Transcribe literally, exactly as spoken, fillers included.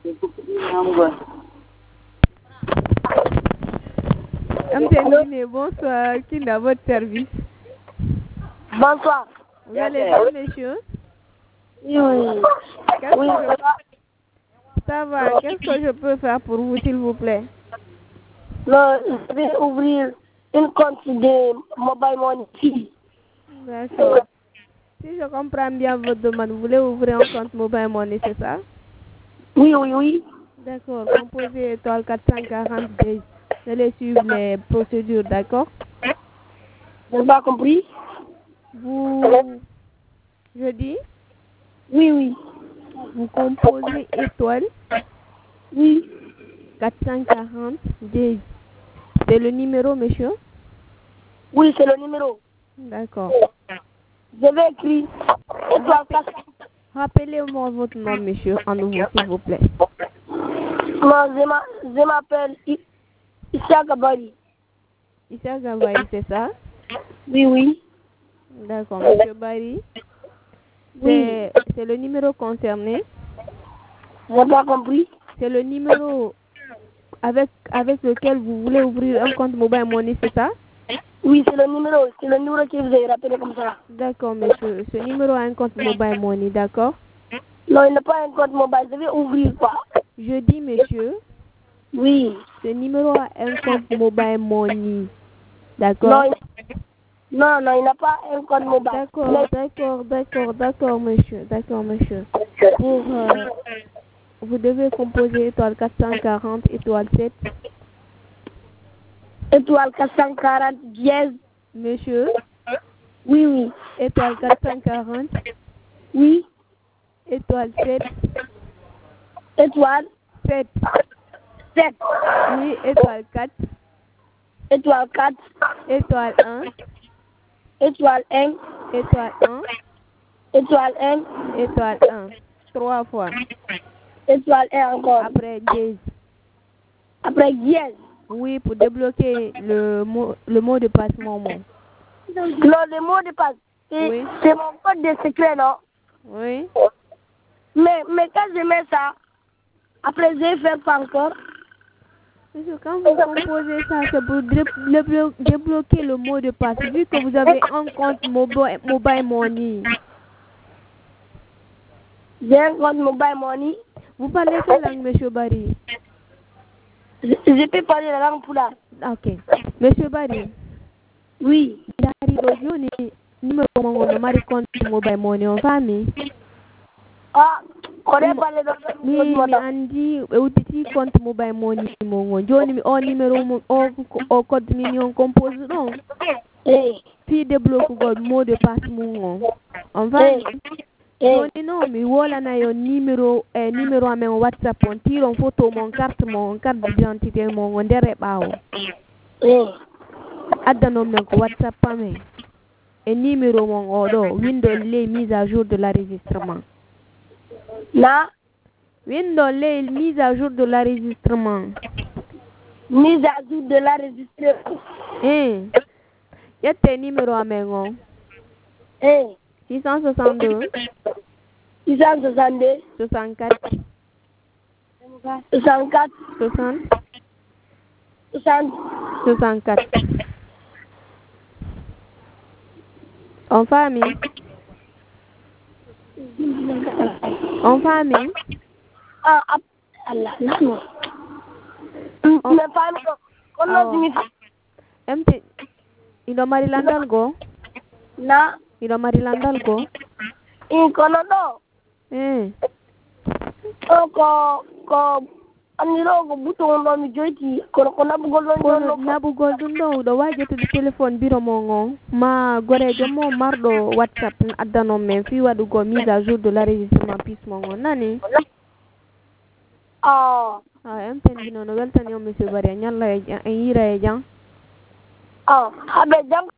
Amtendine, bonsoir. Qui est à votre service? Bonsoir. Vous allez bien, monsieur? Oui, oui. Qu'est-ce Oui, que ça va. je... Ça va. Qu'est-ce que je peux faire pour vous, s'il vous plaît? Non, je vais ouvrir une compte de Mobile Money ici. D'accord. Si je comprends bien votre demande, vous voulez ouvrir un compte Mobile Money, c'est ça? Oui, oui, oui. D'accord. Composez étoile quatre cent quarante D. Vous allez suivre les procédures, d'accord? Je n'ai pas compris. Vous... Je dis, Oui, oui. vous composez étoile Oui. quatre cent quarante D. C'est le numéro, monsieur? Oui, c'est le numéro. D'accord. Je vais écrire étoile quatre. Rappelez-moi votre nom, monsieur, en nouveau, s'il vous plaît. Moi, je m'a- je m'appelle I- Issa Gabari. Issa Gavai, c'est ça? Oui, oui. D'accord, monsieur Barry. Oui. C'est c'est le numéro concerné. Je n'ai pas compris. C'est le numéro avec, avec lequel vous voulez ouvrir un compte Mobile Money, c'est ça? Oui, c'est le numéro. C'est le numéro que vous avez rappelé comme ça. D'accord, monsieur. Ce numéro a un compte Mobile Money, d'accord? Non, il n'a pas un compte mobile. Je vais ouvrir quoi? Je dis, monsieur, Oui. ce numéro a un compte Mobile Money, d'accord? Non, il... non, non, il n'a pas un compte mobile. D'accord, d'accord, d'accord, d'accord, monsieur, d'accord, monsieur. Pour, euh, vous devez composer étoile quatre cent quarante, étoile sept. Étoile quatre cent quarante, dièse. Monsieur, Oui, oui. étoile quatre cent quarante, Oui. étoile sept, Étoile sept. sept. Oui, étoile quatre, Étoile quatre. étoile un, Étoile un. étoile un, Étoile un. étoile un. Trois fois. Étoile un encore. Après dièse. Après dièse. Oui, pour débloquer le mot, le mot de passe Momo. Non, le mot de passe. C'est Oui. c'est mon code de secret, non? Oui. Mais, mais quand je mets ça, après je vais faire quoi encore? Monsieur, quand vous composez ça, c'est pour dé- déblo- débloquer le mot de passe. Vu que vous avez un compte mobile, mobile money. J'ai un compte mobile money. Vous parlez quelle langue, monsieur Barry? Je, je peux parler la langue poula. Ok. Monsieur Barry. Oui. Dari dojo ni numéro mon no mari compte mobile money en famille. Ah, on est parlé dans Mi mi andi e utiti compte mobile money mo joni mi o numéro mo o o code ni on compose non. Eh. Puis débloque god mot de passe mo en famille. Joni non mi wola na yo numéro e numéro amen WhatsApp on tire on photo mon carte mon carte d'identité mo on dere bawo. Eh. Addanom men ko WhatsApp amen. Et numéro mon odo window les mise à jour de l'enregistrement. Na Window les mise à jour de l'enregistrement. mise à jour de l'enregistrement. Eh. Yette numéro amengo. Eh. six cent soixante-deux. six cent soixante-deux. soixante-quatre. soixante-quatre. soixante. soixante. soixante-quatre. En famille. En famille. Ah, ah, Allah, non. Mais famille, on a dit M T. Ido Marilandal go. na Ido Marilandal go. in kono do. Eh. O ko ko aniro ko buto ndo mi joyti kono ko nabu gollo Kono nabu goldun do do wajete de téléphone biro mongo ma gore jomo mardo WhatsApp addano men fi wadu go mise à jour de l'enregistrement pis mongo nani. Ah. Ah, M T bino no weltani o monsieur Bari nyalla e yira e jang. Ah, habe jam